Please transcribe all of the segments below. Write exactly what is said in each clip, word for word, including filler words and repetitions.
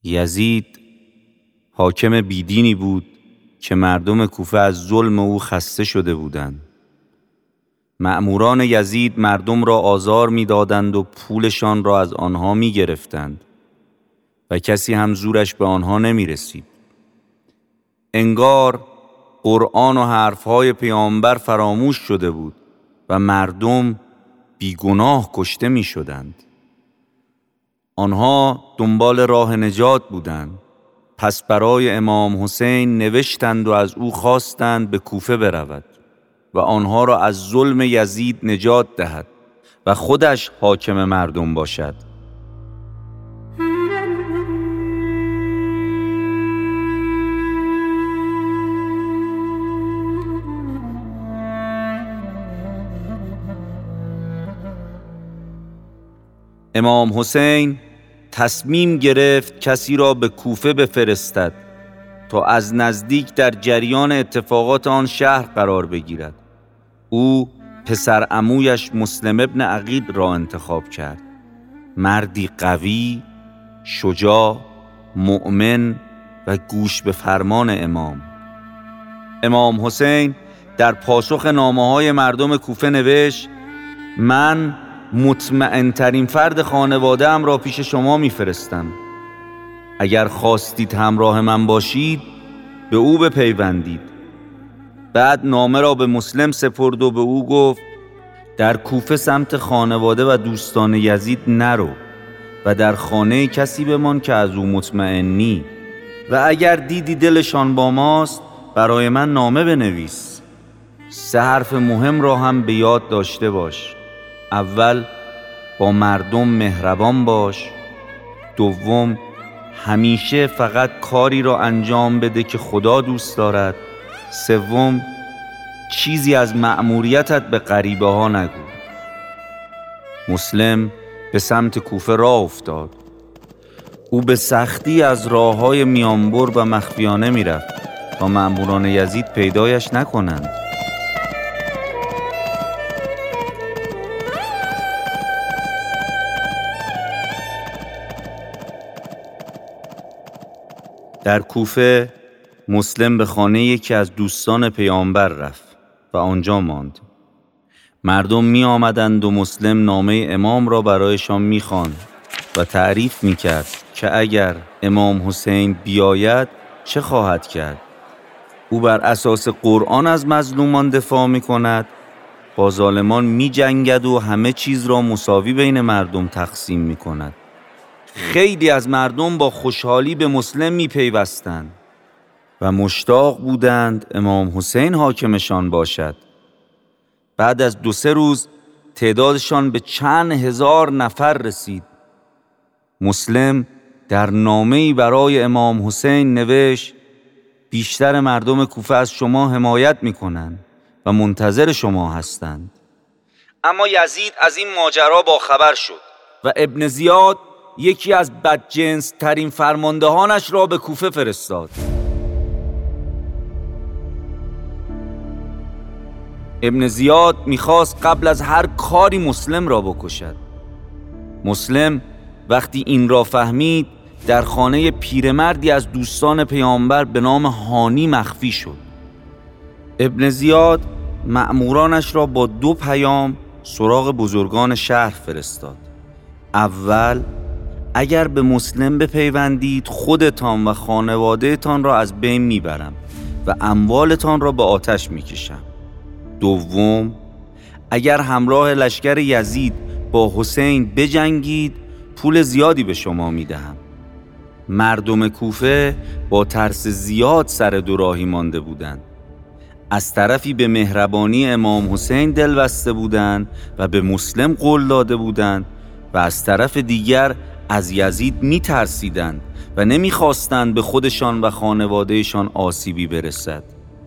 یزید حاکم بیدینی بود که مردم کوفه از ظلم او خسته شده بودند. مأموران یزید مردم را آزار می‌دادند و پولشان را از آنها می‌گرفتند و کسی هم زورش به آنها نمی‌رسید. انگار قرآن و حرفهای پیامبر فراموش شده بود و مردم بیگناه کشته می‌شدند. آنها دنبال راه نجات بودند. پس برای امام حسین نوشتند و از او خواستند به کوفه برود و آنها را از ظلم یزید نجات دهد و خودش حاکم مردم باشد. امام حسین تصمیم گرفت کسی را به کوفه بفرستد تا از نزدیک در جریان اتفاقات آن شهر قرار بگیرد. او پسر عمویش مسلم ابن عقیل را انتخاب کرد. مردی قوی، شجاع، مؤمن و گوش به فرمان امام. امام حسین در پاسخ نامه‌های مردم کوفه نوشت: من مطمئن ترین فرد خانواده ام را پیش شما میفرستم. اگر خواستید همراه من باشید به او بپیوندید. بعد نامه را به مسلم سپرد و به او گفت: در کوفه سمت خانواده و دوستان یزید نرو و در خانه کسی بمان که از او مطمئنی و اگر دیدی دلشان با ماست برای من نامه بنویس. سه حرف مهم را هم به یاد داشته باش. اول، با مردم مهربان باش. دوم، همیشه فقط کاری را انجام بده که خدا دوست دارد. سوم، چیزی از مأموریتت به غریبه ها نگو. مسلم به سمت کوفه راه افتاد. او به سختی از راه‌های میانبر و مخفیانه میرفت تا مأموران یزید پیدایش نکنند. در کوفه مسلم به خانه یکی از دوستان پیامبر رفت و آنجا ماند. مردم می آمدند و مسلم نامه امام را برایشان می خواند و تعریف می کرد که اگر امام حسین بیاید چه خواهد کرد. او بر اساس قرآن از مظلومان دفاع می کند، با ظالمان می جنگد و همه چیز را مساوی بین مردم تقسیم می کند. خیلی از مردم با خوشحالی به مسلم می پیوستند و مشتاق بودند امام حسین حاکمشان باشد. بعد از دو سه روز تعدادشان به چند هزار نفر رسید. مسلم در نامه‌ای برای امام حسین نوشت: بیشتر مردم کوفه از شما حمایت می کنند و منتظر شما هستند. اما یزید از این ماجرا با خبر شد و ابن زیاد یکی از بدجنس ترین فرماندهانش را به کوفه فرستاد. ابن زیاد میخواست قبل از هر کاری مسلم را بکشد. مسلم وقتی این را فهمید در خانه پیرمردی از دوستان پیامبر به نام هانی مخفی شد. ابن زیاد مأمورانش را با دو پیام سراغ بزرگان شهر فرستاد. اول، اگر به مسلم بپیوندید خودتان و خانوادهتان را از بین میبرم و اموالتان را به آتش میکشم. دوم، اگر همراه لشکر یزید با حسین بجنگید پول زیادی به شما میدهم. مردم کوفه با ترس زیاد سر دو راهی مانده بودند. از طرفی به مهربانی امام حسین دل بسته بودند و به مسلم قول داده بودند و از طرف دیگر از یزید می ترسیدند و نمی خواستند به خودشان و خانوادهشان آسیبی برسد.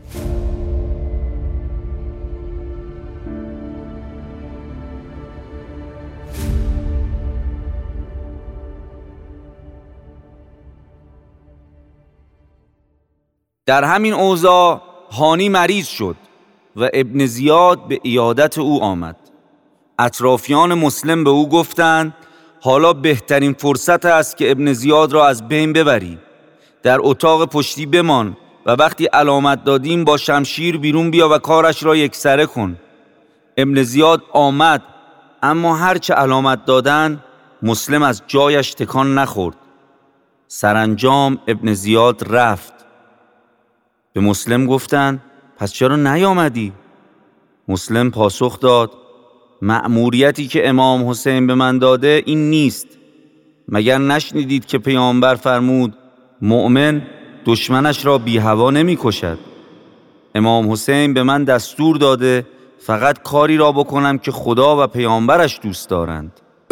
در همین اوضاع هانی مریض شد و ابن زیاد به عیادت او آمد. اطرافیان مسلم به او گفتند: حالا بهترین فرصت است که ابن زیاد را از بین ببری. در اتاق پشتی بمان و وقتی علامت دادیم با شمشیر بیرون بیا و کارش را یکسره کن. ابن زیاد آمد، اما هرچه علامت دادن مسلم از جایش تکان نخورد. سرانجام ابن زیاد رفت. به مسلم گفتند پس چرا نیامدی؟ مسلم پاسخ داد مأموریتی که امام حسین به من داده این نیست. مگر نشنیدید که پیامبر فرمود مؤمن دشمنش را بی هوا نمی کشد؟ امام حسین به من دستور داده فقط کاری را بکنم که خدا و پیامبرش دوست دارند.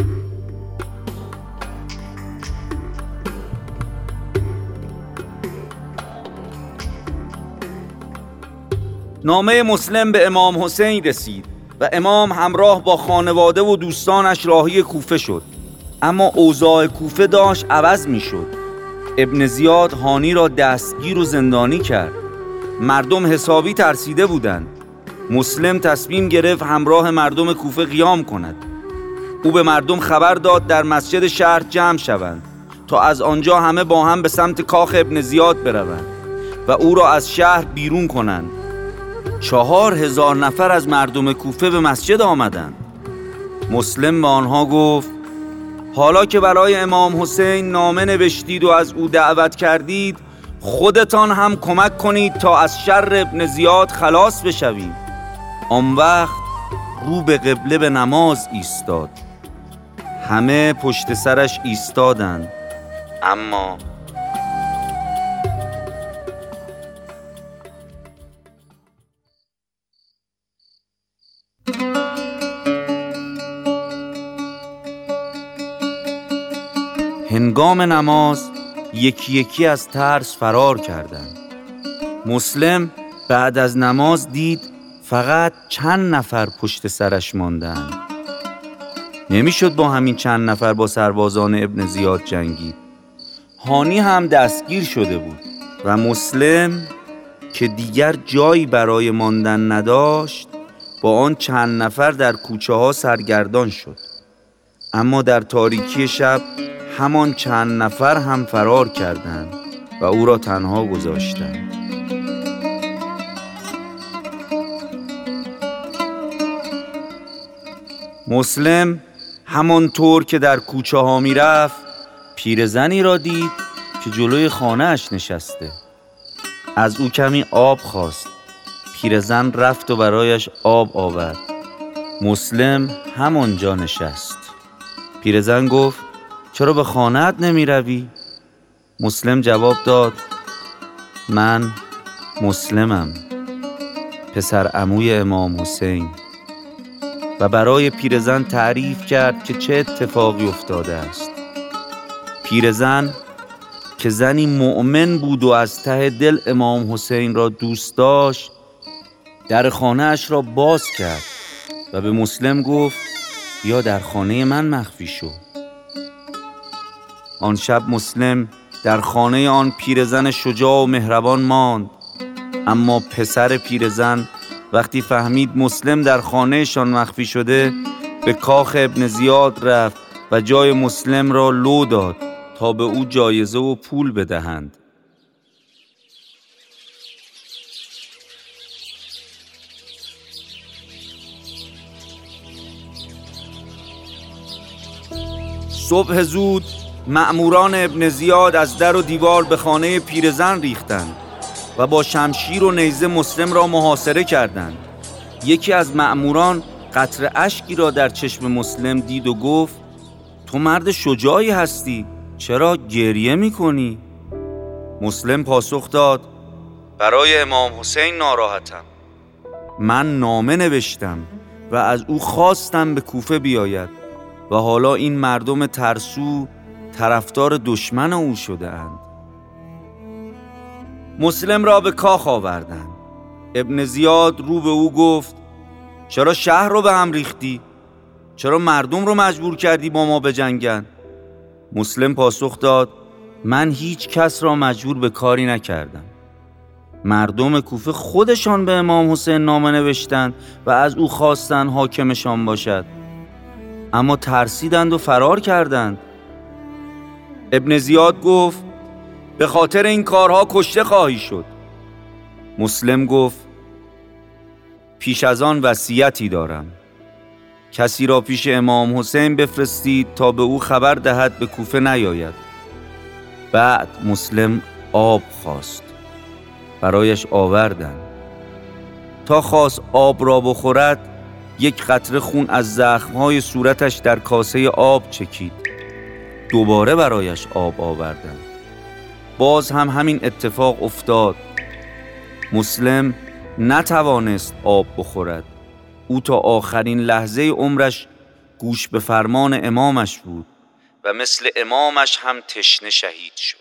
نامه مسلم به امام حسین رسید و امام همراه با خانواده و دوستانش راهی کوفه شد. اما اوضاع کوفه داشت عوض می شد. ابن زیاد هانی را دستگیر و زندانی کرد. مردم حسابی ترسیده بودند. مسلم تصمیم گرفت همراه مردم کوفه قیام کند. او به مردم خبر داد در مسجد شهر جمع شوند تا از آنجا همه با هم به سمت کاخ ابن زیاد بروند و او را از شهر بیرون کنند. چهار هزار نفر از مردم کوفه به مسجد آمدند. مسلم به آنها گفت حالا که برای امام حسین نامه نوشتید و از او دعوت کردید، خودتان هم کمک کنید تا از شر ابن زیاد خلاص بشویم. آن وقت رو به قبله به نماز ایستاد. همه پشت سرش ایستادند، اما هنگام نماز یکی یکی از ترس فرار کردند. مسلم بعد از نماز دید فقط چند نفر پشت سرش ماندند. نمیشد با همین چند نفر با سربازان ابن زیاد جنگید. هانی هم دستگیر شده بود و مسلم که دیگر جایی برای ماندن نداشت با آن چند نفر در کوچه ها سرگردان شد. اما در تاریکی شب همان چند نفر هم فرار کردند و او را تنها گذاشتند. مسلم همانطور که در کوچه ها می رفت پیرزنی را دید که جلوی خانه اش نشسته. از او کمی آب خواست. پیرزن رفت و برایش آب آورد. مسلم همانجا نشست. پیرزن گفت چرا به خانه‌ات نمی روی؟ مسلم جواب داد من مسلمم، پسر عموی امام حسین. و برای پیرزن تعریف کرد که چه اتفاقی افتاده است. پیرزن که زنی مؤمن بود و از ته دل امام حسین را دوست داشت در خانه اش را باز کرد و به مسلم گفت بیا در خانه من مخفی شو. آن شب مسلم در خانه آن پیرزن شجاع و مهربان ماند. اما پسر پیرزن وقتی فهمید مسلم در خانهشان مخفی شده به کاخ ابن زیاد رفت و جای مسلم را لو داد تا به او جایزه و پول بدهند. صبح زود مأموران ابن زیاد از در و دیوار به خانه پیرزن ریختند و با شمشیر و نیزه مسلم را محاصره کردند. یکی از مأموران قطره اشکی را در چشم مسلم دید و گفت تو مرد شجاعی هستی، چرا گریه میکنی؟ مسلم پاسخ داد برای امام حسین ناراحتم. من نامه نوشتم و از او خواستم به کوفه بیاید و حالا این مردم ترسو طرفدار دشمن او شده اند. مسلم را به کاخ آوردند. ابن زیاد رو به او گفت چرا شهر رو به هم ریختی؟ چرا مردم رو مجبور کردی با ما بجنگن؟ مسلم پاسخ داد من هیچ کس را مجبور به کاری نکردم. مردم کوفه خودشان به امام حسین نامه نوشتند و از او خواستند حاکمشان باشد. اما ترسیدند و فرار کردند. ابن زیاد گفت به خاطر این کارها کشته خواهی شد. مسلم گفت پیش از آن وصیتی دارم، کسی را پیش امام حسین بفرستید تا به او خبر دهد به کوفه نیاید. بعد مسلم آب خواست، برایش آوردند. تا خواست آب را بخورد، یک قطره خون از زخمهای صورتش در کاسه آب چکید. دوباره برایش آب آوردند. باز هم همین اتفاق افتاد. مسلم نتوانست آب بخورد. او تا آخرین لحظه عمرش گوش به فرمان امامش بود و مثل امامش هم تشنه شهید شد.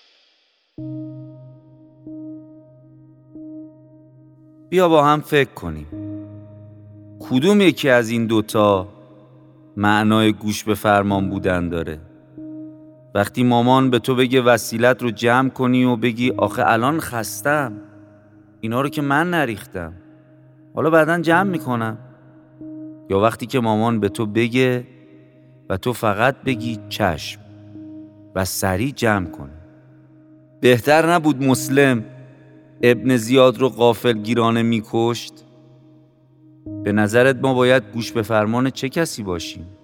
بیا با هم فکر کنیم، کدوم یکی از این دوتا معنای گوش به فرمان بودن داره؟ وقتی مامان به تو بگه وسیلت رو جمع کنی و بگی آخه الان خستم، اینا رو که من نریختم، حالا بعداً جمع میکنم. یا وقتی که مامان به تو بگه و تو فقط بگی چشم و سریع جمع کنی. بهتر نبود مسلم ابن زیاد رو غافلگیرانه میکشت؟ به نظرت ما باید گوش به فرمان چه کسی باشیم؟